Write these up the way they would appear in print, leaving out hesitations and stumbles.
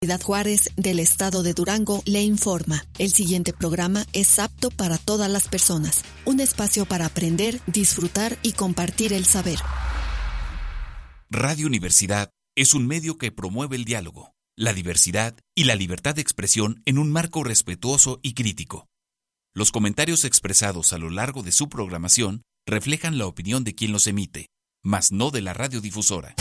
Universidad Juárez del Estado de Durango le informa. El siguiente programa es apto para todas las personas. Un espacio para aprender, disfrutar y compartir el saber. Radio Universidad es un medio que promueve el diálogo, la diversidad y la libertad de expresión en un marco respetuoso y crítico. Los comentarios expresados a lo largo de su programación reflejan la opinión de quien los emite, mas no de la radiodifusora.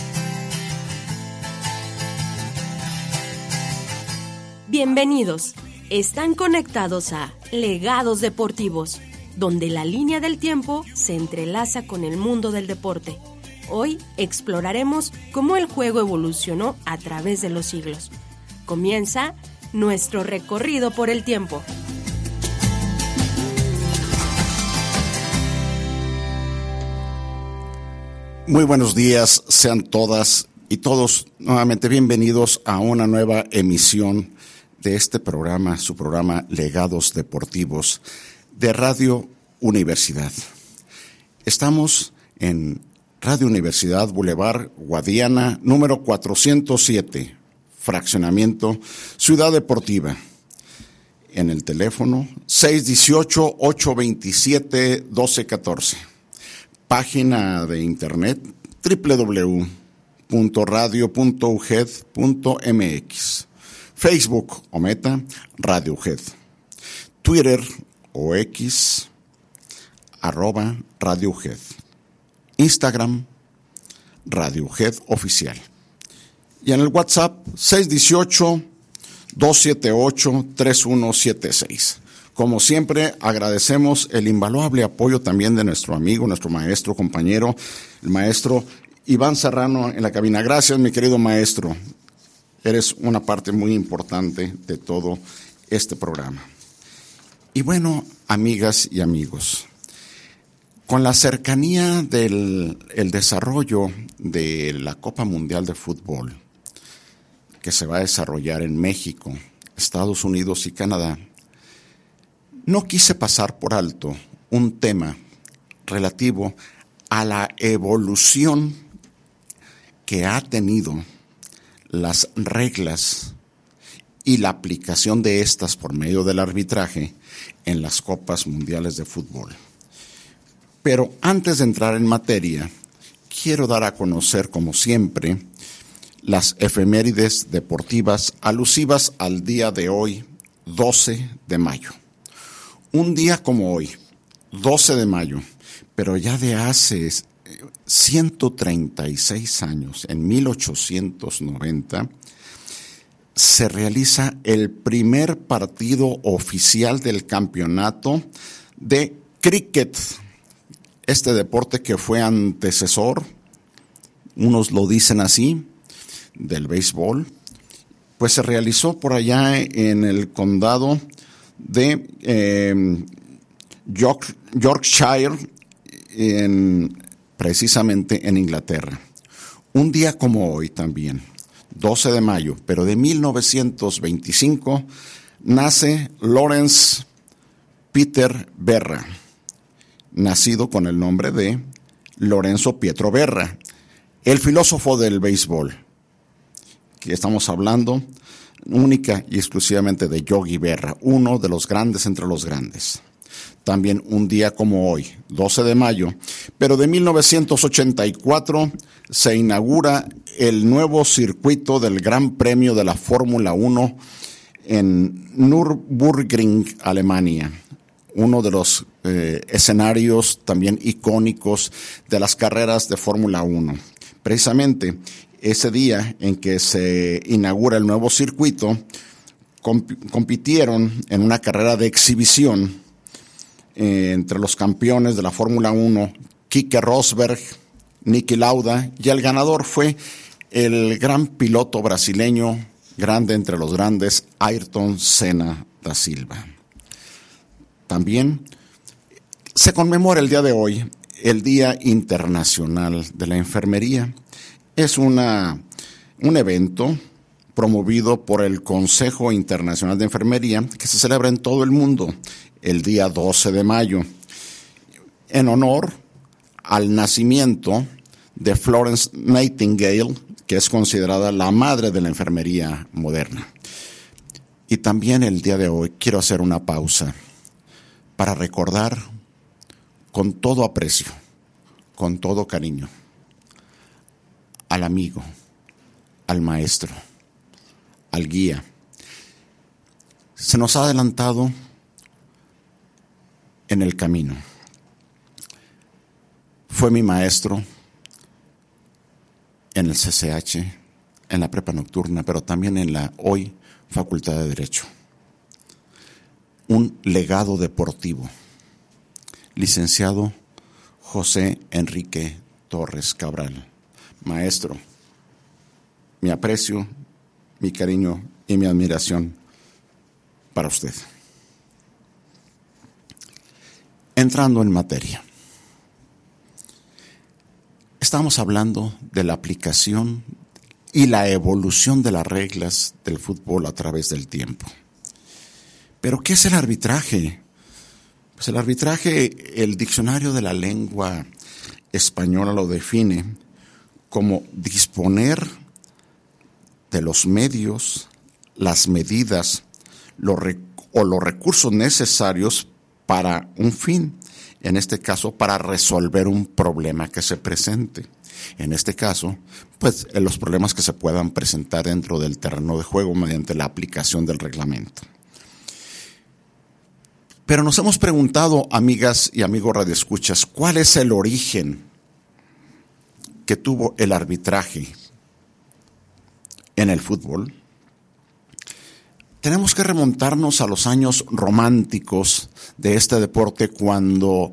Bienvenidos. Están conectados a Legados Deportivos, donde la línea del tiempo se entrelaza con el mundo del deporte. Hoy exploraremos cómo el juego evolucionó a través de los siglos. Comienza nuestro recorrido por el tiempo. Muy buenos días, sean todas y todos nuevamente bienvenidos a una nueva emisión de este programa, su programa Legados Deportivos de Radio Universidad. Estamos en Radio Universidad, Boulevard Guadiana, número 407, Fraccionamiento Ciudad Deportiva. En el teléfono 618-827-1214. Página de internet www.radio.uged.mx. Facebook o Meta, Radio UGED. Twitter o X, @Radio UGED. Instagram, Radio UGED Oficial. Y en el WhatsApp, 618-278-3176. Como siempre, agradecemos el invaluable apoyo también de nuestro amigo, nuestro maestro, compañero, el maestro Iván Serrano en la cabina. Gracias, mi querido maestro. Eres una parte muy importante de todo este programa. Y bueno, amigas y amigos, con la cercanía del desarrollo de la Copa Mundial de Fútbol, que se va a desarrollar en México, Estados Unidos y Canadá, no quise pasar por alto un tema relativo a la evolución que ha tenido las reglas y la aplicación de estas por medio del arbitraje en las Copas Mundiales de Fútbol. Pero antes de entrar en materia, quiero dar a conocer, como siempre, las efemérides deportivas alusivas al día de hoy, 12 de mayo. Un día como hoy, 12 de mayo, pero ya de hace 136 años, en 1890, se realiza el primer partido oficial del campeonato de cricket. Este deporte que fue antecesor, unos lo dicen así, del béisbol, pues se realizó por allá en el condado de Yorkshire, precisamente en Inglaterra. Un día como hoy también, 12 de mayo, pero de 1925, nace Lawrence Peter Berra, nacido con el nombre de Lorenzo Pietro Berra, el filósofo del béisbol, que estamos hablando única y exclusivamente de Yogi Berra, uno de los grandes entre los grandes. También un día como hoy, 12 de mayo, pero de 1984, se inaugura el nuevo circuito del Gran Premio de la Fórmula 1 en Nürburgring, Alemania. Uno de los escenarios también icónicos de las carreras de Fórmula 1. Precisamente ese día en que se inaugura el nuevo circuito, compitieron en una carrera de exhibición entre los campeones de la Fórmula 1, Keke Rosberg, Niki Lauda, y el ganador fue el gran piloto brasileño, grande entre los grandes, Ayrton Senna da Silva. También se conmemora el día de hoy el Día Internacional de la Enfermería. Es un evento promovido por el Consejo Internacional de Enfermería que se celebra en todo el mundo el día 12 de mayo, en honor al nacimiento de Florence Nightingale, que es considerada la madre de la enfermería moderna. Y también el día de hoy quiero hacer una pausa para recordar con todo aprecio, con todo cariño, al amigo, al maestro, al guía. Se nos ha adelantado en el camino. Fue mi maestro en el CCH, en la prepa nocturna, pero también en la hoy Facultad de Derecho. Un legado deportivo. Licenciado José Enrique Torres Cabral. Maestro, mi aprecio, mi cariño y mi admiración para usted. Entrando en materia. Estamos hablando de la aplicación y la evolución de las reglas del fútbol a través del tiempo. ¿Pero qué es el arbitraje? Pues el arbitraje, el diccionario de la lengua española lo define como disponer de los medios, las medidas o los recursos necesarios para un fin. En este caso, para resolver un problema que se presente. En este caso, pues los problemas que se puedan presentar dentro del terreno de juego mediante la aplicación del reglamento. Pero nos hemos preguntado, amigas y amigos radioescuchas, ¿cuál es el origen que tuvo el arbitraje en el fútbol? Tenemos que remontarnos a los años románticos de este deporte, cuando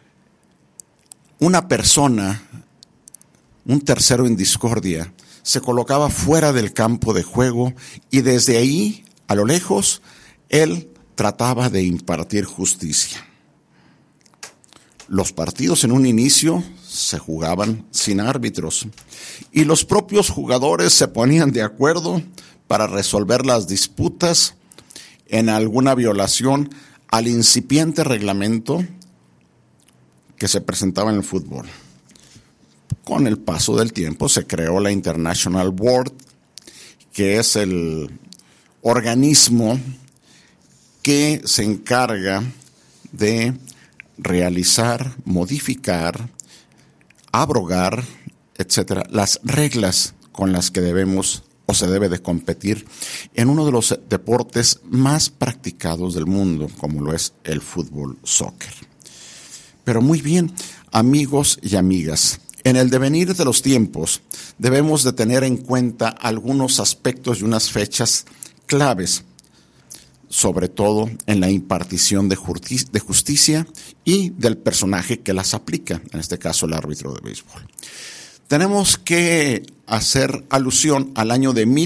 una persona, un tercero en discordia, se colocaba fuera del campo de juego y desde ahí, a lo lejos, él trataba de impartir justicia. Los partidos en un inicio se jugaban sin árbitros y los propios jugadores se ponían de acuerdo para resolver las disputas en alguna violación al incipiente reglamento que se presentaba en el fútbol. Con el paso del tiempo se creó la International Board, que es el organismo que se encarga de realizar, modificar, abrogar, etcétera, las reglas con las que debemos o se debe de competir en uno de los deportes más practicados del mundo, como lo es el fútbol soccer. Pero muy bien, amigos y amigas, en el devenir de los tiempos debemos de tener en cuenta algunos aspectos y unas fechas claves, sobre todo en la impartición de justicia y del personaje que las aplica, en este caso el árbitro de béisbol. Tenemos que hacer alusión al año de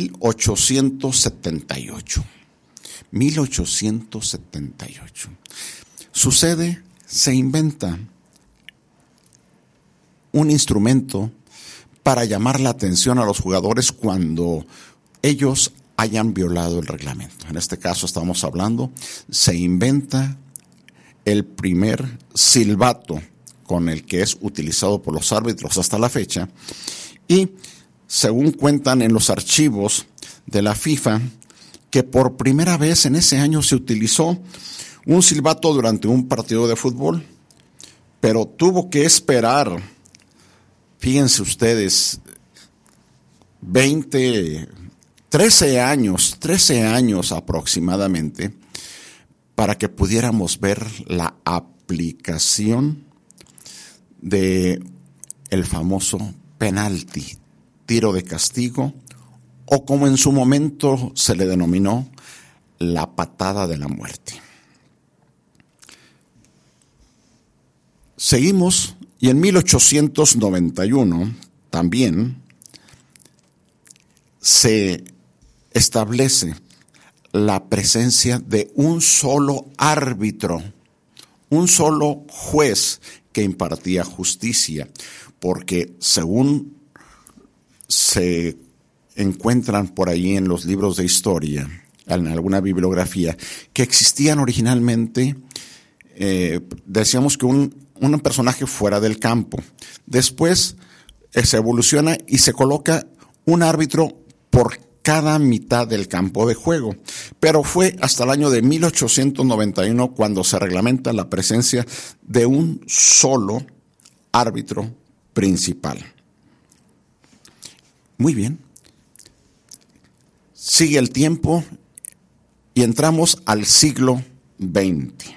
1878. 1878. Sucede, se inventa un instrumento para llamar la atención a los jugadores cuando ellos hayan violado el reglamento. En este caso estamos hablando, se inventa el primer silbato con el que es utilizado por los árbitros hasta la fecha, y según cuentan en los archivos de la FIFA, que por primera vez en ese año se utilizó un silbato durante un partido de fútbol, pero tuvo que esperar, fíjense ustedes, 13 años aproximadamente, para que pudiéramos ver la aplicación de el famoso penalti, tiro de castigo, o como en su momento se le denominó, la patada de la muerte. Seguimos, y en 1891 también se establece la presencia de un solo árbitro, un solo juez que impartía justicia, porque según se encuentran por ahí en los libros de historia, en alguna bibliografía, que existían originalmente, decíamos que un personaje fuera del campo. Después se evoluciona y se coloca un árbitro por cada mitad del campo de juego, pero fue hasta el año de 1891 cuando se reglamenta la presencia de un solo árbitro principal. Muy bien. Sigue el tiempo y entramos al siglo XX.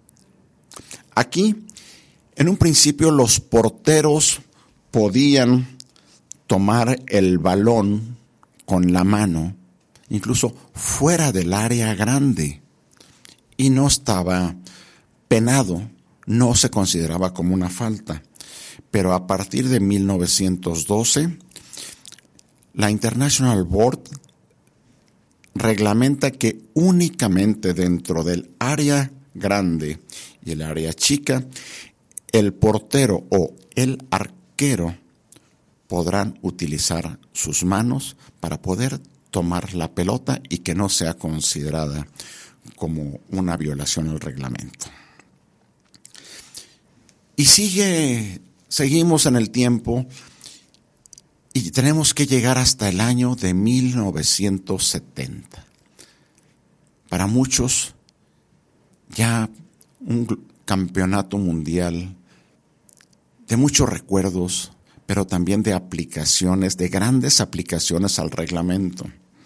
Aquí, en un principio, los porteros podían tomar el balón con la mano, incluso fuera del área grande, y no estaba penado, no se consideraba como una falta. Pero a partir de 1912, la International Board reglamenta que únicamente dentro del área grande y el área chica, el portero o el arquero podrán utilizar sus manos para poder tomar la pelota y que no sea considerada como una violación al reglamento. Y seguimos en el tiempo y tenemos que llegar hasta el año de 1970. Para muchos, ya un campeonato mundial de muchos recuerdos, pero también de aplicaciones, de grandes aplicaciones al reglamento.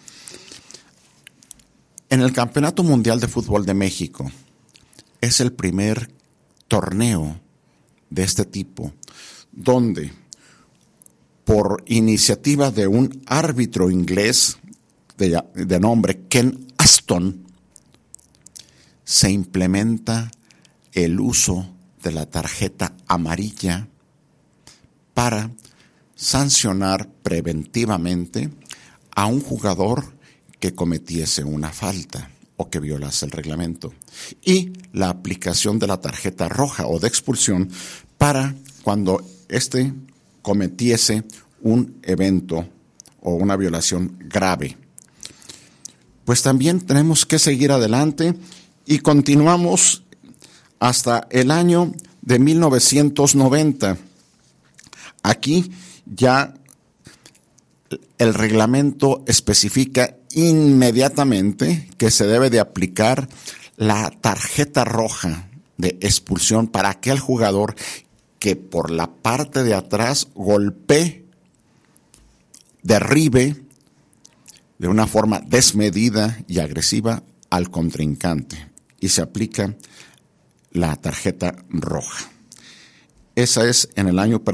En el Campeonato Mundial de Fútbol de México es el primer torneo de este tipo, donde por iniciativa de un árbitro inglés de nombre Ken Aston, se implementa el uso de la tarjeta amarilla para sancionar preventivamente a un jugador que cometiese una falta o que violase el reglamento, y la aplicación de la tarjeta roja o de expulsión para cuando éste cometiese un evento o una violación grave. Pues también tenemos que seguir adelante y continuamos hasta el año de 1990. Aquí ya el reglamento especifica inmediatamente que se debe de aplicar la tarjeta roja de expulsión para aquel jugador que por la parte de atrás golpee, derribe de una forma desmedida y agresiva al contrincante, y se aplica la tarjeta roja. Esa es en el año,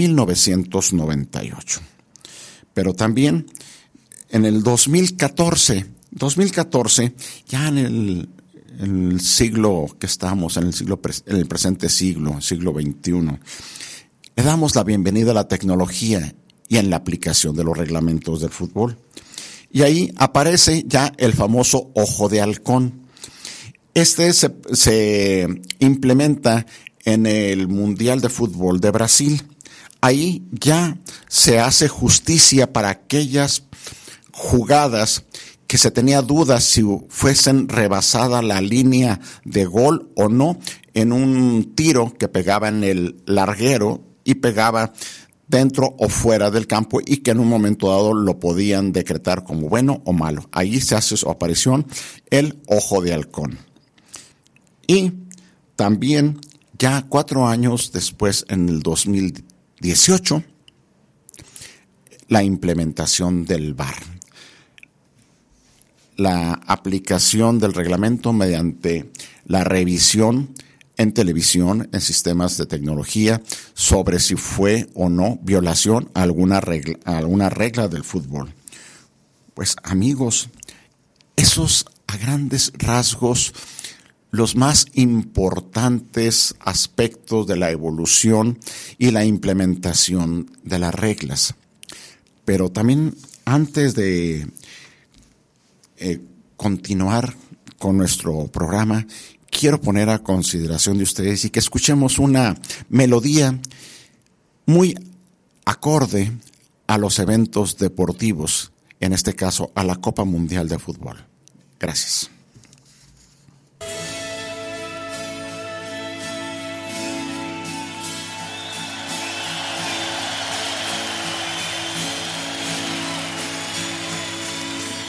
1998. Pero también en el 2014, ya en el siglo que estamos, en el presente siglo XXI, le damos la bienvenida a la tecnología y en la aplicación de los reglamentos del fútbol. Y ahí aparece ya el famoso ojo de halcón. Este se implementa en el Mundial de Fútbol de Brasil. Ahí ya se hace justicia para aquellas jugadas que se tenía dudas si fuesen rebasada la línea de gol o no, en un tiro que pegaba en el larguero y pegaba dentro o fuera del campo, y que en un momento dado lo podían decretar como bueno o malo. Ahí se hace su aparición el ojo de halcón. Y también ya 4 años después, en el 2018, la implementación del VAR. La aplicación del reglamento mediante la revisión en televisión, en sistemas de tecnología, sobre si fue o no violación a alguna regla del fútbol. Pues amigos, esos a grandes rasgos los más importantes aspectos de la evolución y la implementación de las reglas. Pero también, antes de continuar con nuestro programa, quiero poner a consideración de ustedes y que escuchemos una melodía muy acorde a los eventos deportivos, en este caso a la Copa Mundial de Fútbol. Gracias.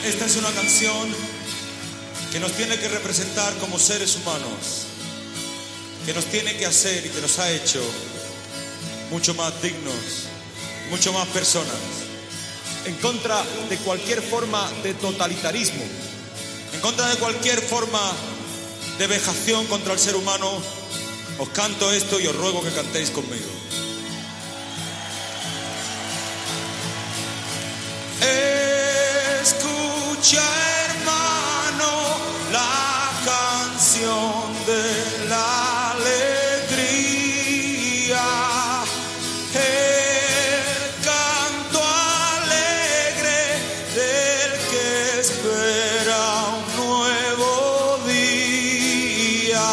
Esta es una canción que nos tiene que representar como seres humanos, que nos tiene que hacer y que nos ha hecho mucho más dignos, mucho más personas. En contra de cualquier forma de totalitarismo, en contra de cualquier forma de vejación contra el ser humano, os canto esto y os ruego que cantéis conmigo. Escucha, hermano, la canción de la alegría, el canto alegre del que espera un nuevo día.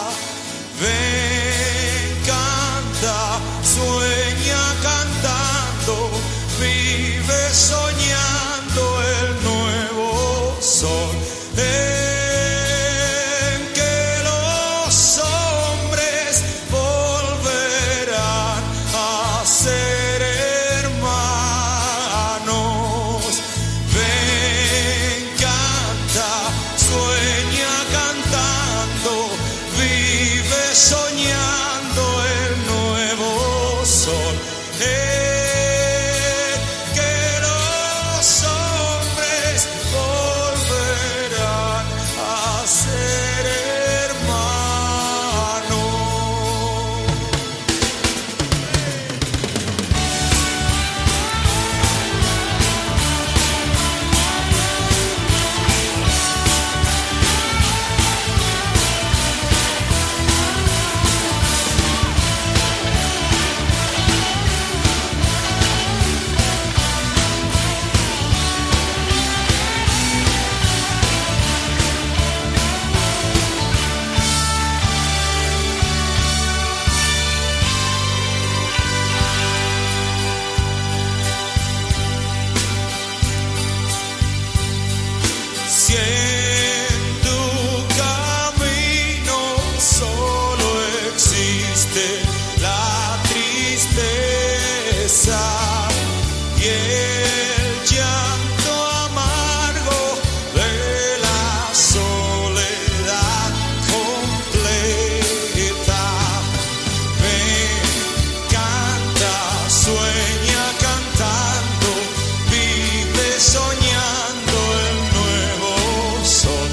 Ven, canta, sueña cantando, vive soñando el nuevo sol. En que los hombres volverán a ser hermanos. Ven, canta, sueña cantando, vive soñando el nuevo sol. Que los hombres volverán a ser hermanos. Si en tu camino solo existe la tristeza y el llanto amargo de la soledad completa, ven, canta, sueña cantando, vive soñando el nuevo sol.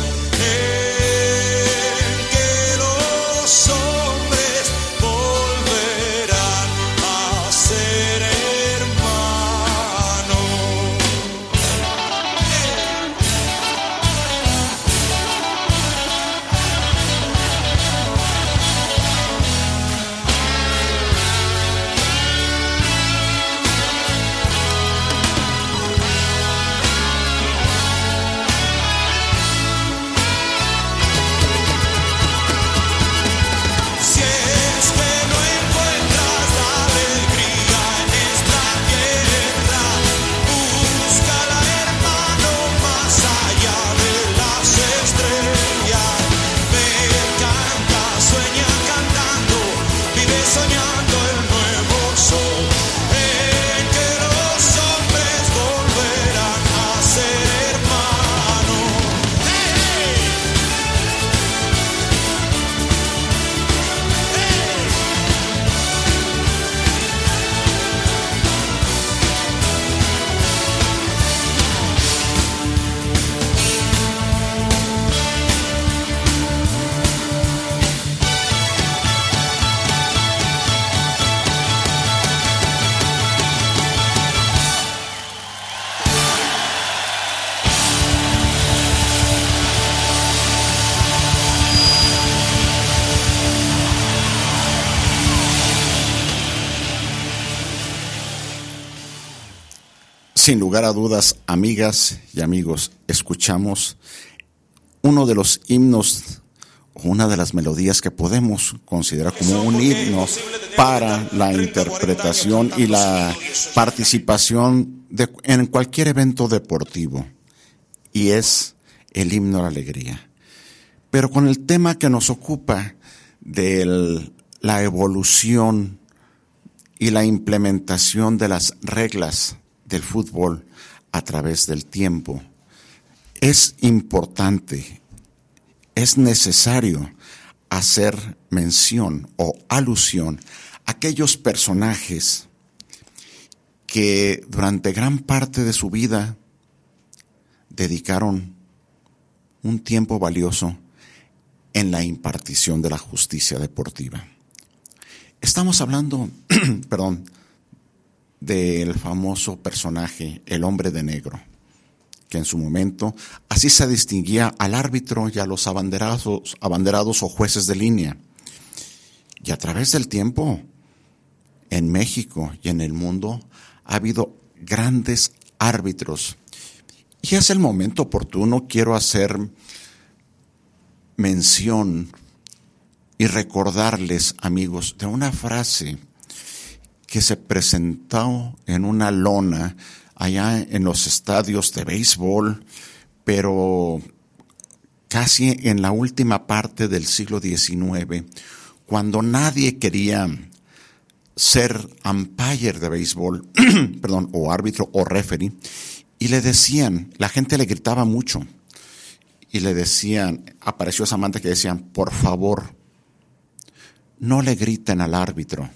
En que los hombres volverán a ser hermanos. Si es que no encuentras la alegría en esta tierra, búscala, hermano, más allá de las estrellas. Ven, canta, sueña cantando, vive soñando el nuevo sol. En que los hombres volverán a ser hermanos. Sin lugar a dudas, amigas y amigos, escuchamos uno de los himnos o una de las melodías que podemos considerar como un himno para la interpretación y la participación en cualquier evento deportivo, y es el himno a la alegría. Pero con el tema que nos ocupa de la evolución y la implementación de las reglas del fútbol a través del tiempo, es importante, es necesario hacer mención o alusión a aquellos personajes que durante gran parte de su vida dedicaron un tiempo valioso en la impartición de la justicia deportiva. Estamos hablando, del famoso personaje, el hombre de negro, que en su momento así se distinguía al árbitro y a los abanderados o jueces de línea. Y a través del tiempo, en México y en el mundo, ha habido grandes árbitros. Y es el momento oportuno, quiero hacer mención y recordarles, amigos, de una frase que se presentó en una lona allá en los estadios de béisbol, pero casi en la última parte del siglo XIX, cuando nadie quería ser umpire de béisbol, o árbitro o referee, y le decían, la gente le gritaba mucho, y le decían, apareció esa amante que decían, por favor, no le griten al árbitro.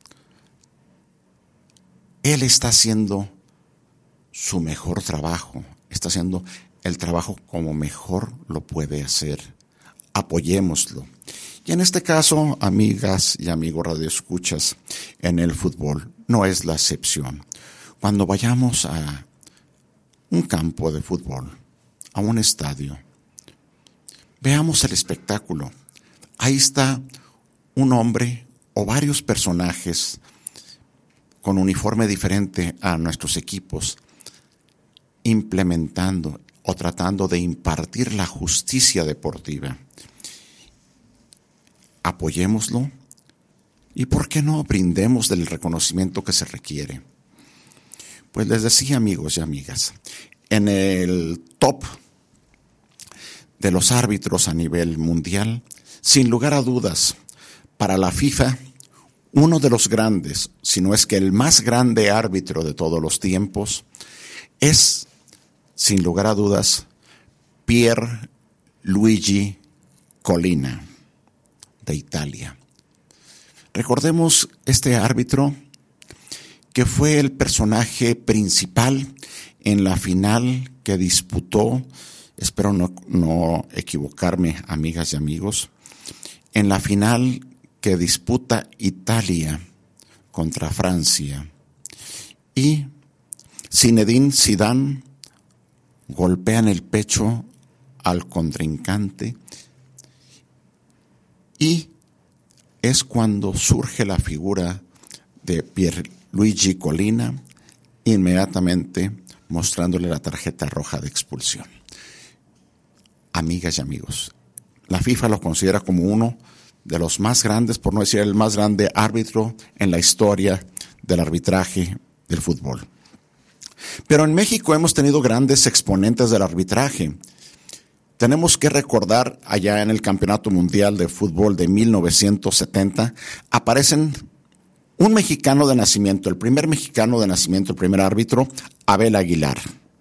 Él está haciendo su mejor trabajo, está haciendo el trabajo como mejor lo puede hacer. Apoyémoslo. Y en este caso, amigas y amigos radioescuchas, en el fútbol no es la excepción. Cuando vayamos a un campo de fútbol, a un estadio, veamos el espectáculo. Ahí está un hombre o varios personajes con uniforme diferente a nuestros equipos, implementando o tratando de impartir la justicia deportiva. Apoyémoslo y, ¿por qué no brindemos del reconocimiento que se requiere? Pues les decía, amigos y amigas, en el top de los árbitros a nivel mundial, sin lugar a dudas, para la FIFA, uno de los grandes, si no es que el más grande árbitro de todos los tiempos, es, sin lugar a dudas, Pierluigi Collina, de Italia. Recordemos este árbitro que fue el personaje principal en la final que disputó, espero no equivocarme, amigas y amigos, en la final que disputa Italia contra Francia. Y Zinedine Zidane golpea en el pecho al contrincante y es cuando surge la figura de Pierluigi Collina, inmediatamente mostrándole la tarjeta roja de expulsión. Amigas y amigos, la FIFA lo considera como uno de los más grandes, por no decir el más grande árbitro en la historia del arbitraje del fútbol. Pero en México hemos tenido grandes exponentes del arbitraje. Tenemos que recordar, allá en el Campeonato Mundial de Fútbol de 1970, aparecen un mexicano de nacimiento, el primer mexicano de nacimiento, el primer árbitro, Abel Aguilar.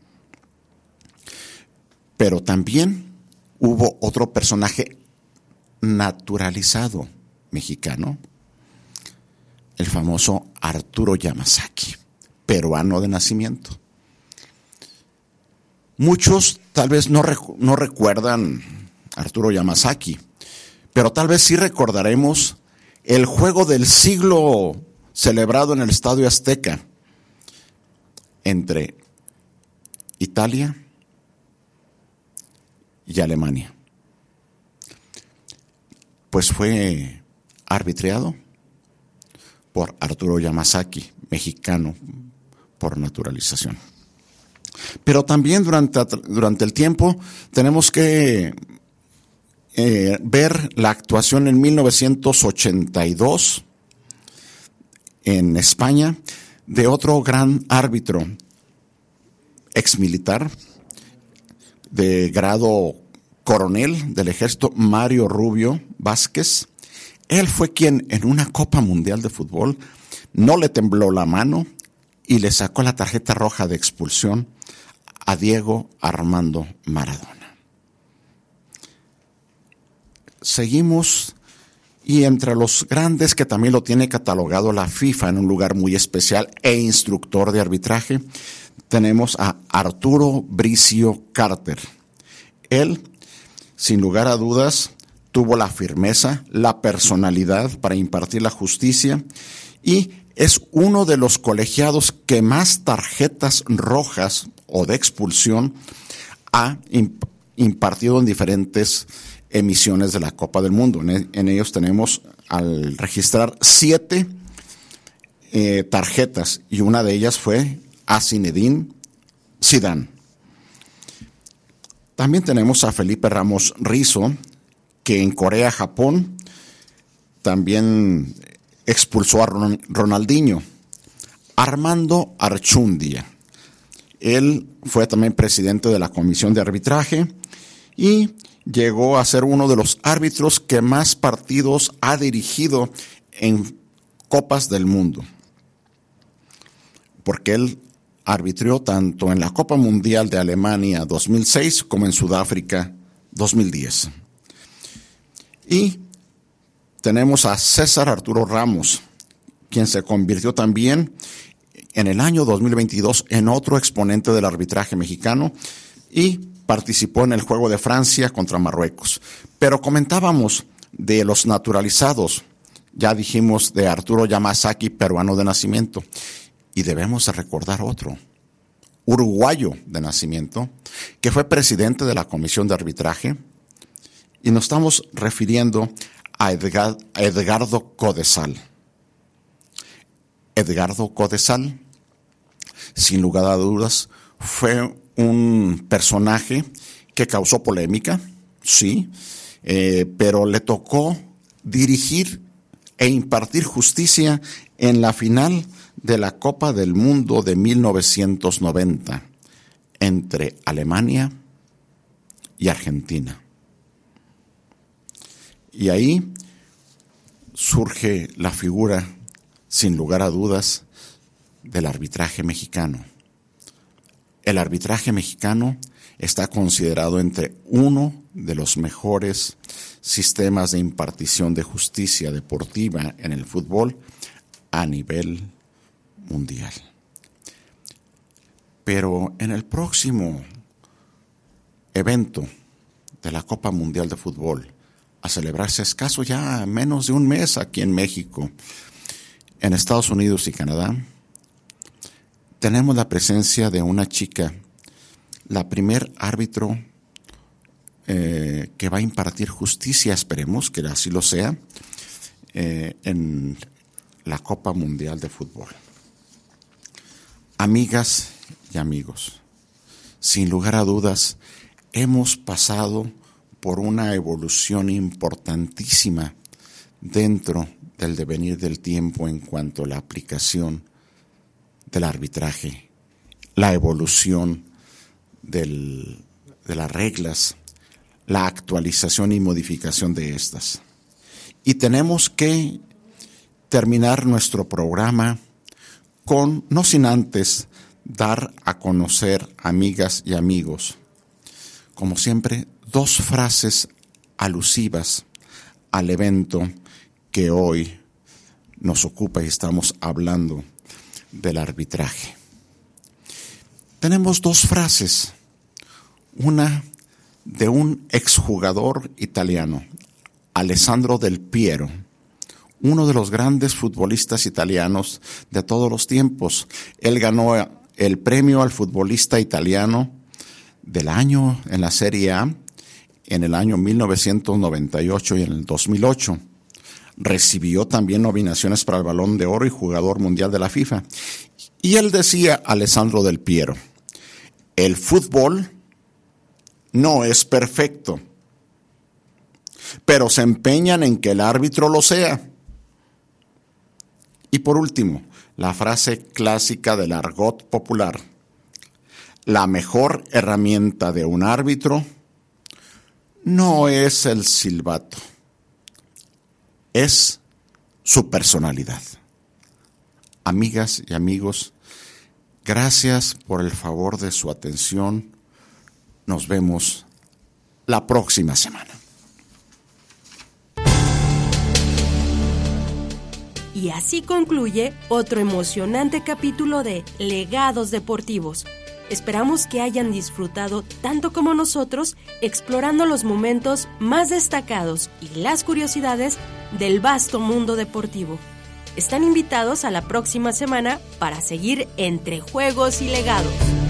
Pero también hubo otro personaje naturalizado mexicano, el famoso Arturo Yamasaki, peruano de nacimiento. Muchos tal vez no recuerdan a Arturo Yamasaki, pero tal vez sí recordaremos el juego del siglo celebrado en el Estadio Azteca entre Italia y Alemania. Pues fue arbitrado por Arturo Yamasaki, mexicano por naturalización. Pero también durante el tiempo tenemos que ver la actuación en 1982 en España de otro gran árbitro, exmilitar de grado coronel del ejército, Mario Rubio Vázquez. Él fue quien en una Copa Mundial de Fútbol no le tembló la mano y le sacó la tarjeta roja de expulsión a Diego Armando Maradona. Seguimos, y entre los grandes que también lo tiene catalogado la FIFA en un lugar muy especial e instructor de arbitraje, tenemos a Arturo Bricio Carter. Él, sin lugar a dudas, tuvo la firmeza, la personalidad para impartir la justicia y es uno de los colegiados que más tarjetas rojas o de expulsión ha impartido en diferentes emisiones de la Copa del Mundo. En ellos tenemos al registrar 7 tarjetas y una de ellas fue a Zinedine Zidane. También tenemos a Felipe Ramos Rizzo, que en Corea-Japón también expulsó a Ronaldinho. Armando Archundia. Él fue también presidente de la Comisión de Arbitraje y llegó a ser uno de los árbitros que más partidos ha dirigido en Copas del Mundo, porque él arbitró tanto en la Copa Mundial de Alemania 2006 como en Sudáfrica 2010. Y tenemos a César Arturo Ramos, quien se convirtió también en el año 2022 en otro exponente del arbitraje mexicano y participó en el Juego de Francia contra Marruecos. Pero comentábamos de los naturalizados, ya dijimos de Arturo Yamasaki, peruano de nacimiento, y debemos de recordar otro, uruguayo de nacimiento, que fue presidente de la Comisión de Arbitraje, y nos estamos refiriendo a Edgardo Codesal. Edgardo Codesal, sin lugar a dudas, fue un personaje que causó polémica, sí, pero le tocó dirigir e impartir justicia en la final de la Copa del Mundo de 1990 entre Alemania y Argentina. Y ahí surge la figura, sin lugar a dudas, del arbitraje mexicano. El arbitraje mexicano está considerado entre uno de los mejores sistemas de impartición de justicia deportiva en el fútbol a nivel mundial. Pero en el próximo evento de la Copa Mundial de Fútbol, a celebrarse escaso ya menos de un mes aquí en México, en Estados Unidos y Canadá, tenemos la presencia de una chica, la primer árbitro que va a impartir justicia, esperemos que así lo sea, en la Copa Mundial de Fútbol. Amigas y amigos, sin lugar a dudas, hemos pasado por una evolución importantísima dentro del devenir del tiempo en cuanto a la aplicación del arbitraje, la evolución de las reglas, la actualización y modificación de estas. Y tenemos que terminar nuestro programa con, no sin antes, dar a conocer, amigas y amigos, como siempre, 2 frases alusivas al evento que hoy nos ocupa y estamos hablando del arbitraje. Tenemos 2 frases, una de un exjugador italiano, Alessandro Del Piero, uno de los grandes futbolistas italianos de todos los tiempos. Él ganó el premio al futbolista italiano del año en la Serie A en el año 1998 y en el 2008. Recibió también nominaciones para el Balón de Oro y Jugador Mundial de la FIFA. Y él decía, Alessandro Del Piero, el fútbol no es perfecto, pero se empeñan en que el árbitro lo sea. Y por último, la frase clásica del argot popular, la mejor herramienta de un árbitro no es el silbato, es su personalidad. Amigas y amigos, Gracias por el favor de su atención. Nos vemos la próxima semana. Y así concluye otro emocionante capítulo de Legados Deportivos. Esperamos que hayan disfrutado tanto como nosotros explorando los momentos más destacados y las curiosidades del vasto mundo deportivo. Están invitados a la próxima semana para seguir entre juegos y legados.